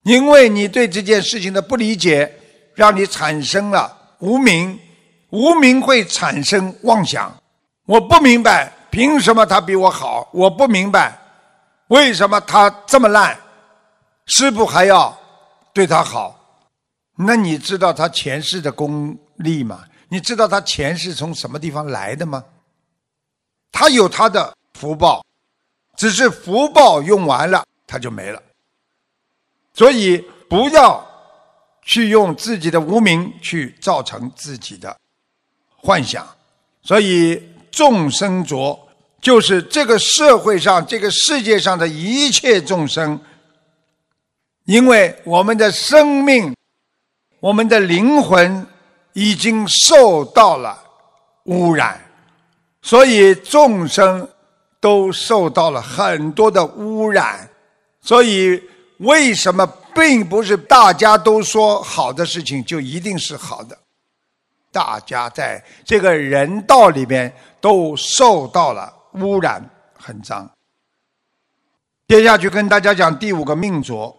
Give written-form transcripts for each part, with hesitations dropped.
因为你对这件事情的不理解，让你产生了无明，无明会产生妄想。我不明白凭什么他比我好，我不明白为什么他这么烂，师父还要对他好。那你知道他前世的功力吗？你知道他前世从什么地方来的吗？他有他的福报，只是福报用完了他就没了。所以不要去用自己的无明去造成自己的幻想。所以众生浊就是这个社会上这个世界上的一切众生，因为我们的生命我们的灵魂已经受到了污染，所以众生都受到了很多的污染。所以为什么并不是大家都说好的事情就一定是好的？大家在这个人道里面都受到了污染，很脏。接下去跟大家讲第5个命浊，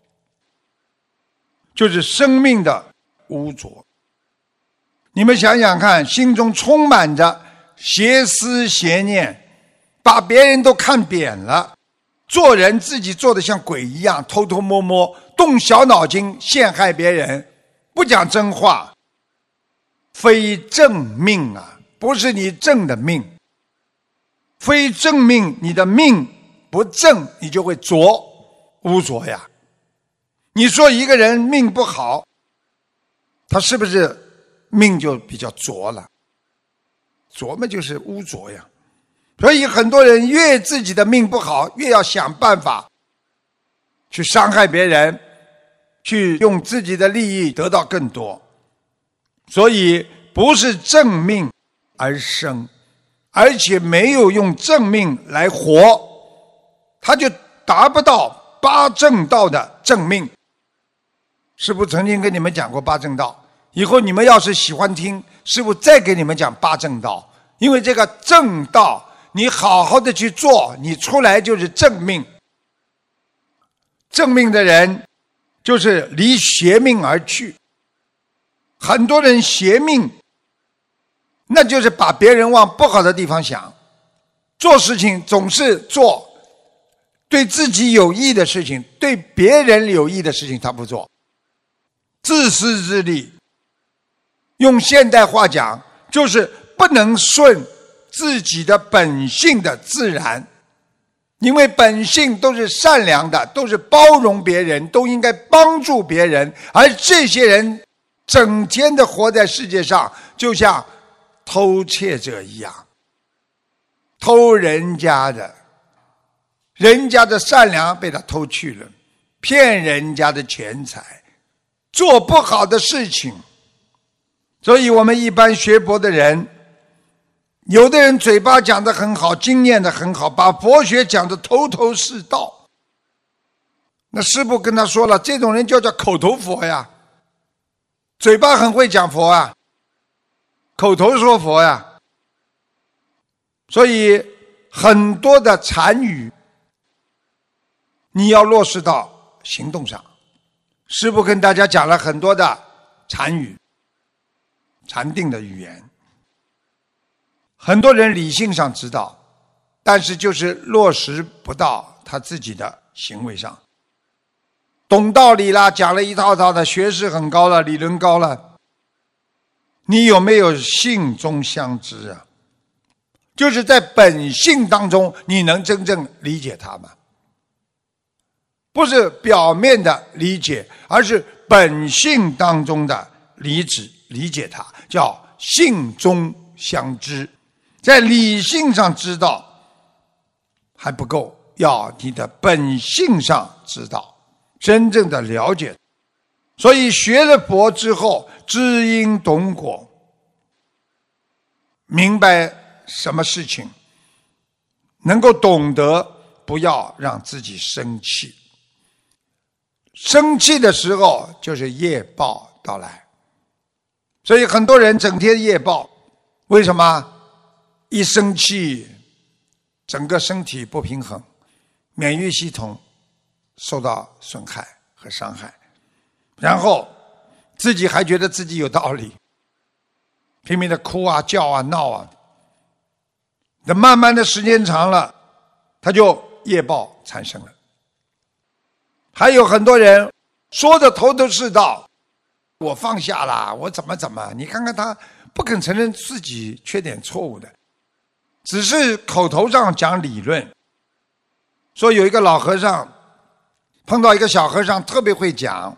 就是生命的污浊。你们想想看，心中充满着邪思邪念，把别人都看扁了，做人自己做得像鬼一样，偷偷摸摸，动小脑筋陷害别人，不讲真话，非正命啊，不是你正的命。非正命，你的命不正，你就会浊，污浊呀。你说一个人命不好，他是不是命就比较浊了？浊嘛就是污浊呀。所以很多人越自己的命不好，越要想办法去伤害别人，去用自己的利益得到更多。所以不是正命而生，而且没有用正命来活，他就达不到八正道的正命。师父曾经跟你们讲过八正道，以后你们要是喜欢听，师父再给你们讲八正道。因为这个正道你好好的去做，你出来就是正命。正命的人就是离邪命而去。很多人邪命，那就是把别人往不好的地方想，做事情总是做对自己有益的事情，对别人有益的事情他不做，自私自利。用现代话讲，就是不能顺自己的本性的自然。因为本性都是善良的，都是包容别人，都应该帮助别人，而这些人整天的活在世界上，就像偷窃者一样，偷人家的，人家的善良被他偷去了，骗人家的钱财，做不好的事情。所以我们一般学佛的人，有的人嘴巴讲得很好，经验得很好，把佛学讲得头头是道。那师父跟他说了，这种人就叫口头佛呀，嘴巴很会讲佛啊，口头说佛呀。所以很多的禅语你要落实到行动上。师父跟大家讲了很多的禅语，禅定的语言，很多人理性上知道，但是就是落实不到他自己的行为上。懂道理啦，讲了一套套的，学识很高了，理论高了，你有没有性中相知啊？就是在本性当中，你能真正理解它吗？不是表面的理解，而是本性当中的理解它，叫性中相知。在理性上知道还不够，要你的本性上知道，真正的了解。所以学了佛之后，知因懂果，明白什么事情，能够懂得不要让自己生气。生气的时候就是业报到来。所以很多人整天业报，为什么？一生气，整个身体不平衡，免疫系统受到损害， 和伤害，然后自己还觉得自己有道理，拼命的哭啊叫啊闹啊，那慢慢的时间长了，他就业报产生了。还有很多人说的头头是道，我放下了，我怎么，你看看他不肯承认自己缺点错误的，只是口头上讲理论。说有一个老和尚碰到一个小和尚特别会讲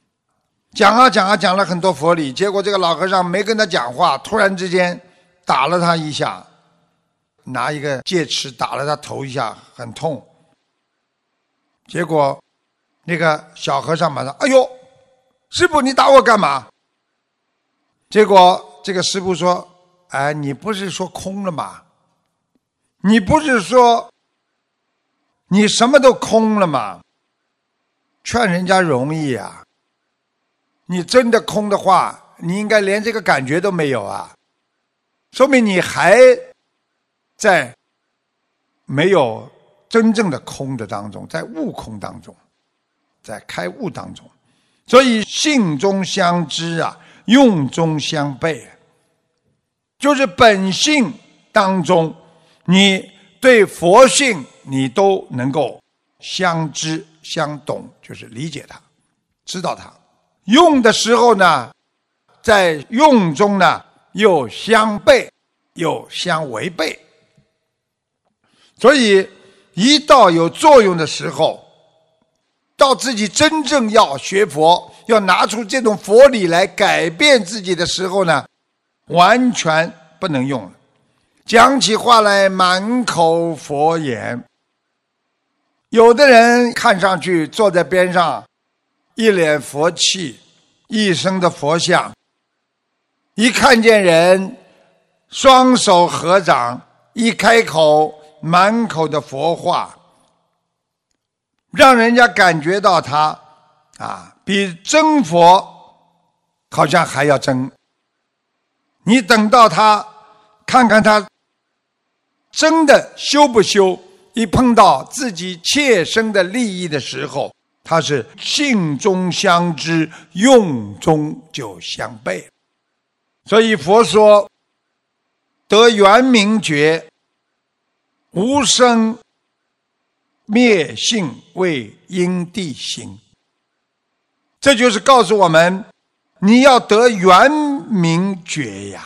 了很多佛理，结果这个老和尚没跟他讲话，突然之间打了他一下，拿一个戒尺打了他头一下，很痛。结果那个小和尚马上，哎呦，师父你打我干嘛？结果这个师父说，哎，你不是说空了吗？你不是说你什么都空了吗？劝人家容易啊，你真的空的话，你应该连这个感觉都没有啊，说明你还在没有真正的空的当中，在悟空当中，在开悟当中。所以性中相知啊，用中相悖，就是本性当中，你对佛性你都能够相知相懂，就是理解它，知道它。用的时候呢，在用中呢又相悖又相违背。所以一到有作用的时候，到自己真正要学佛，要拿出这种佛理来改变自己的时候呢，完全不能用了，讲起话来满口佛言。有的人看上去坐在边上，一脸佛气，一身的佛像，一看见人双手合掌，一开口满口的佛话，让人家感觉到他比真佛好像还要真。你等到他看看他真的修不修，一碰到自己切身的利益的时候，他是性中相知，用中就相悖。所以佛说得圆明觉，无生灭性为因地心。这就是告诉我们，你要得圆明觉呀。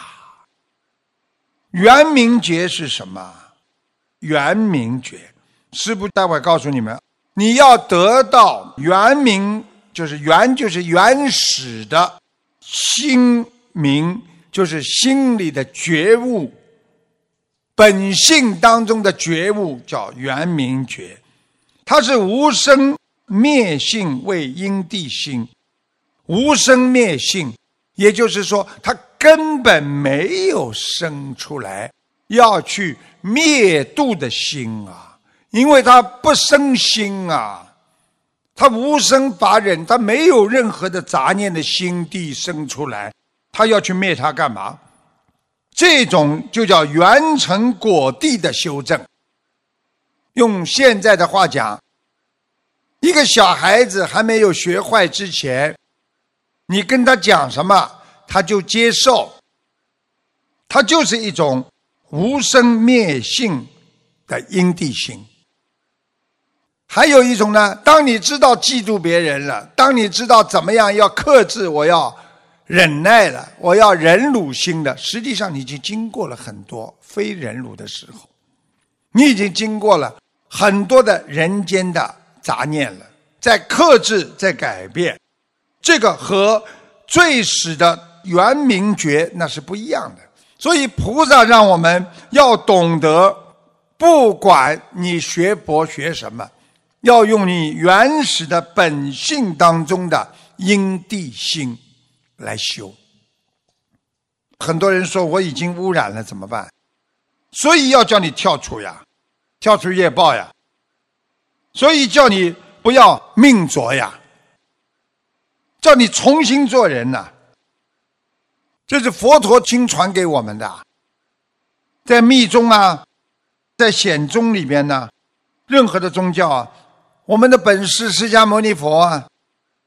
圆明觉是什么？圆明觉，师父待会告诉你们，你要得到圆明，就是圆就是原始的，心明就是心里的觉悟，本性当中的觉悟叫圆明觉。它是无生灭性为因地心。无生灭性，也就是说它根本没有生出来要去灭度的心啊，因为它不生心啊，它无生法忍，它没有任何的杂念的心地生出来，它要去灭它干嘛？这种就叫圆成果地的修正。用现在的话讲，一个小孩子还没有学坏之前，你跟他讲什么他就接受，他就是一种无生灭性的因地心。还有一种呢，当你知道嫉妒别人了，当你知道怎么样要克制，我要忍耐了，我要忍辱心了，实际上你已经经过了很多非忍辱的时候，你已经经过了很多的人间的杂念了，在克制，在改变，这个和最始的圆明觉那是不一样的。所以菩萨让我们要懂得，不管你学佛学什么，要用你原始的本性当中的因地心来修。很多人说我已经污染了怎么办？所以要叫你跳出呀，跳出业报呀，所以叫你不要命浊呀，叫你重新做人呐。这是佛陀经传给我们的，在密宗啊，在显宗里边呢，任何的宗教啊，我们的本师释迦牟尼佛啊，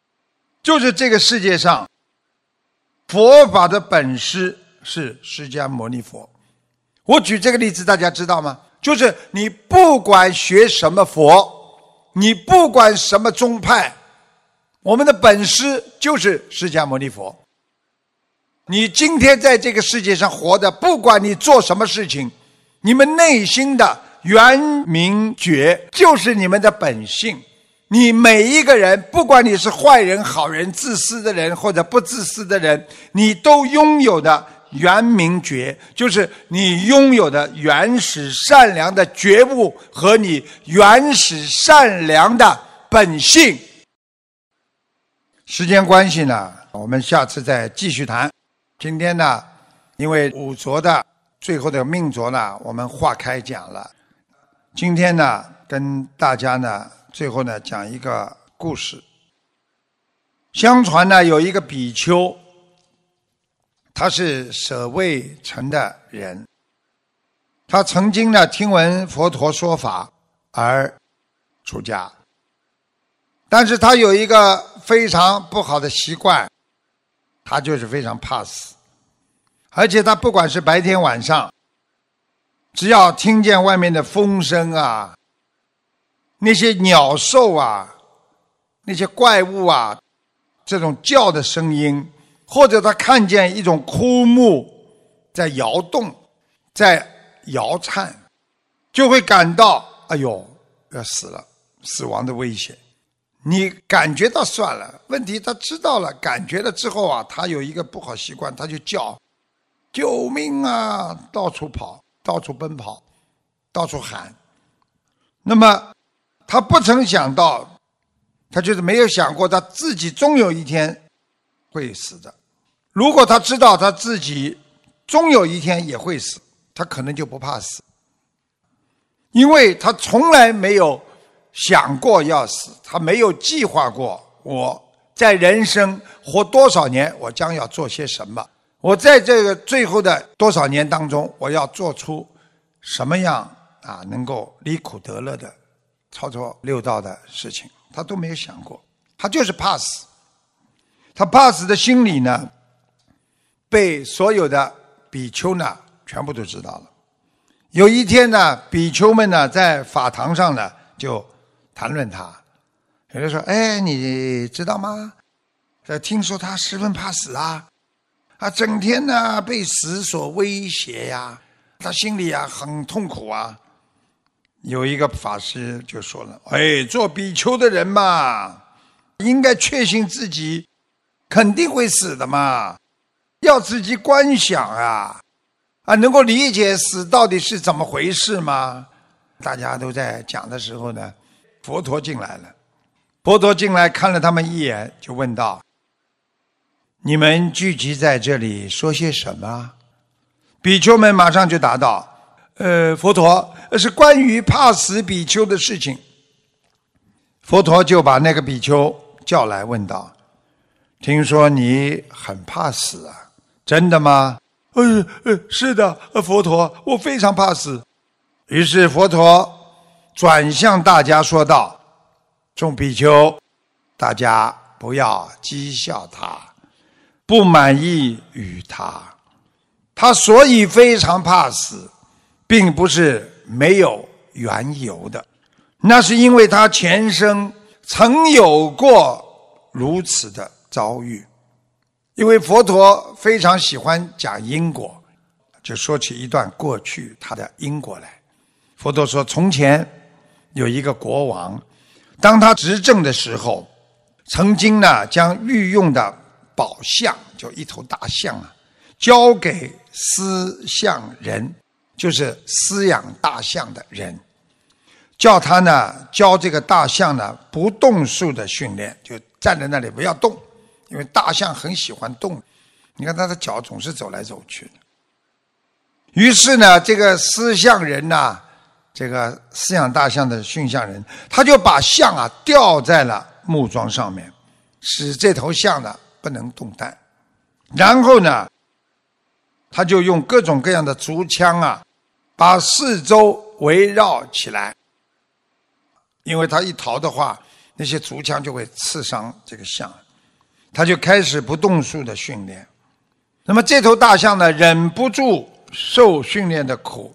就是这个世界上佛法的本师是释迦牟尼佛。我举这个例子大家知道吗？就是你不管学什么佛，你不管什么宗派，我们的本师就是释迦牟尼佛。你今天在这个世界上活的，不管你做什么事情，你们内心的圆明觉就是你们的本性。你每一个人，不管你是坏人、好人、自私的人或者不自私的人，你都拥有的圆明觉，就是你拥有的原始善良的觉悟和你原始善良的本性。时间关系呢，我们下次再继续谈。今天呢，因为五浊的最后的命浊呢，我们化开讲了。今天呢，跟大家呢最后呢讲一个故事。相传呢，有一个比丘，他是舍卫城的人，他曾经呢听闻佛陀说法而出家，但是他有一个非常不好的习惯，他就是非常怕死，而且他不管是白天晚上，只要听见外面的风声啊，那些鸟兽啊，那些怪物啊，这种叫的声音，或者他看见一种枯木在摇动，在摇颤，就会感到哎呦要死了，死亡的危险。你感觉到算了，问题他知道了，感觉了之后啊，他有一个不好习惯，他就叫救命啊，到处跑，到处奔跑，到处喊。那么他不曾想到，他就是没有想过他自己终有一天会死的。如果他知道他自己终有一天也会死，他可能就不怕死，因为他从来没有想过要死，他没有计划过我在人生活多少年，我将要做些什么，我在这个最后的多少年当中，我要做出什么样能够离苦得乐的操作六道的事情，他都没有想过，他就是怕死。他怕死的心理呢，被所有的比丘呢全部都知道了。有一天呢，比丘们呢在法堂上呢就谈论他，有人说：“哎，你知道吗？听说他十分怕死啊，整天呢被死所威胁呀，他心里很痛苦啊。”有一个法师就说了：“哎，做比丘的人嘛，应该确信自己肯定会死的嘛，要自己观想能够理解死到底是怎么回事吗？”大家都在讲的时候呢，佛陀进来了。佛陀进来看了他们一眼，就问道：“你们聚集在这里说些什么？”比丘们马上就答道：“佛陀，是关于怕死比丘的事情。”佛陀就把那个比丘叫来问道：“听说你很怕死啊，真的吗？”“是的，佛陀，我非常怕死。”于是佛陀转向大家说道：“众比丘，大家不要讥笑他，不满意于他。他所以非常怕死，并不是没有缘由的，那是因为他前生曾有过如此的遭遇。”因为佛陀非常喜欢讲因果，就说起一段过去他的因果来。佛陀说，从前有一个国王，当他执政的时候，曾经呢将御用的宝象，就一头大象交给饲象人，就是饲养大象的人，叫他呢教这个大象呢不动术的训练，就站在那里不要动，因为大象很喜欢动，你看他的脚总是走来走去的。于是呢，这个饲象人呢，这个饲养大象的驯象人，他就把象吊在了木桩上面，使这头象呢不能动弹。然后呢，他就用各种各样的竹枪把四周围绕起来，因为他一逃的话，那些竹枪就会刺伤这个象。 他就开始不动术的训练。那么这头大象呢，忍不住受训练的苦，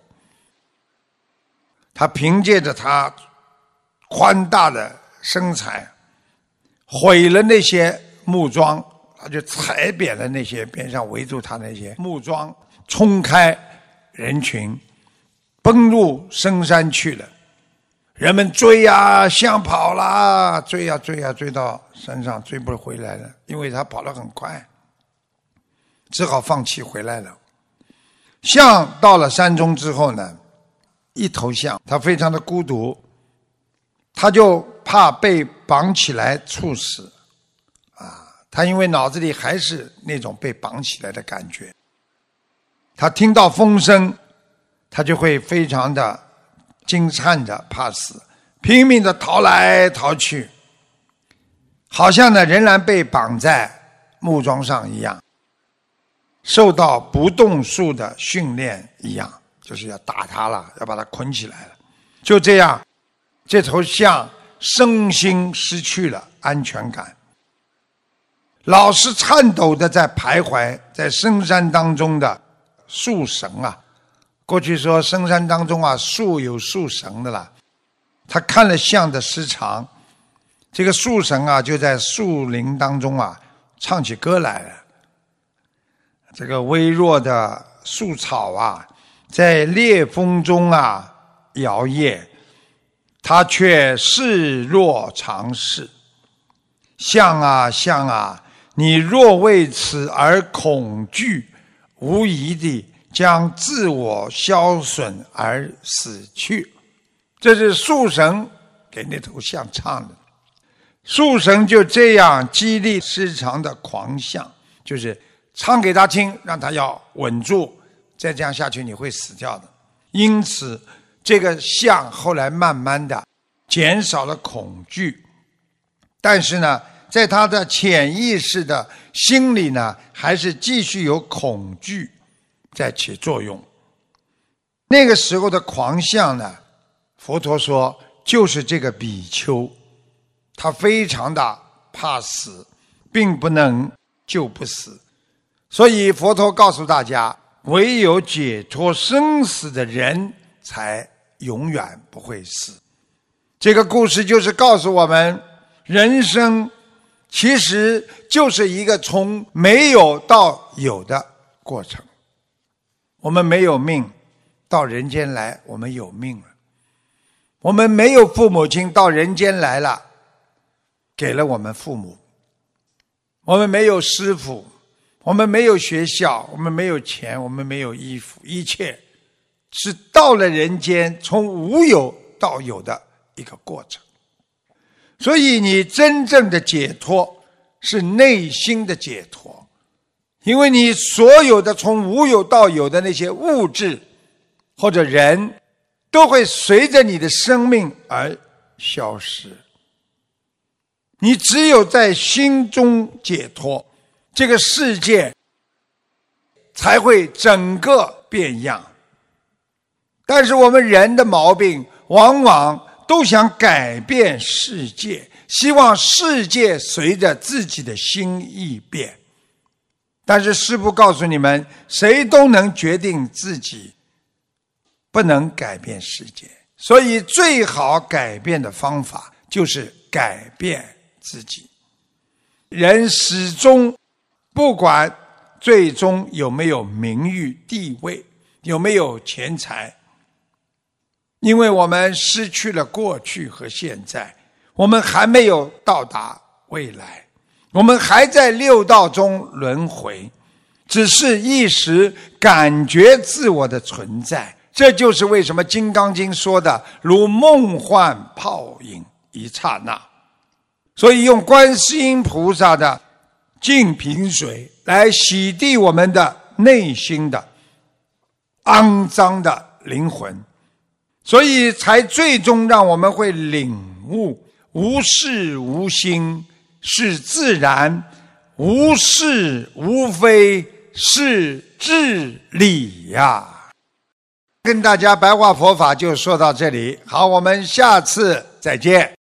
他凭借着他宽大的身材，毁了那些木桩，他就踩扁了那些边上围住他那些木桩，冲开人群，奔入深山去了。人们追啊，象跑啦，追啊追啊，追到山上追不回来了，因为他跑得很快，只好放弃回来了。象到了山中之后呢，一头象，他非常的孤独，他就怕被绑起来处死他因为脑子里还是那种被绑起来的感觉，他听到风声，他就会非常的惊颤着怕死，拼命的逃来逃去，好像呢仍然被绑在木桩上一样，受到不动术的训练一样，就是要打他了，要把他捆起来了。就这样，这头象身心失去了安全感，老是颤抖的在徘徊在深山当中的树神啊。过去说深山当中啊，树有树神的啦。他看了象的失常，这个树神啊就在树林当中啊唱起歌来了。这个微弱的树草啊，在烈风中啊摇曳，他却视若常事。象啊象啊，你若为此而恐惧，无疑地将自我消损而死去。这是树神给那头象唱的。树神就这样激励失常的狂象，就是唱给他听，让他要稳住，再这样下去你会死掉的。因此这个象后来慢慢的减少了恐惧，但是呢在他的潜意识的心里呢，还是继续有恐惧在起作用。那个时候的狂象呢，佛陀说就是这个比丘，他非常的怕死，并不能救不死。所以佛陀告诉大家，唯有解脱生死的人才永远不会死。这个故事就是告诉我们，人生其实就是一个从没有到有的过程。我们没有命，到人间来我们有命了。我们没有父母亲，到人间来了，给了我们父母。我们没有师父，我们没有学校，我们没有钱，我们没有衣服，一切是到了人间从无有到有的一个过程。所以你真正的解脱是内心的解脱，因为你所有的从无有到有的那些物质或者人都会随着你的生命而消失。你只有在心中解脱，这个世界才会整个变样。但是我们人的毛病往往都想改变世界，希望世界随着自己的心意变。但是师父告诉你们，谁都能决定自己，不能改变世界。所以最好改变的方法就是改变自己。人始终不管最终有没有名誉地位，有没有钱财，因为我们失去了过去和现在，我们还没有到达未来，我们还在六道中轮回，只是一时感觉自我的存在。这就是为什么《金刚经》说的如梦幻泡影一刹那。所以用观世音菩萨的净瓶水来洗涤我们的内心的肮脏的灵魂，所以才最终让我们会领悟无事无心是自然，无是无非是至理呀。跟大家白话佛法就说到这里，好，我们下次再见。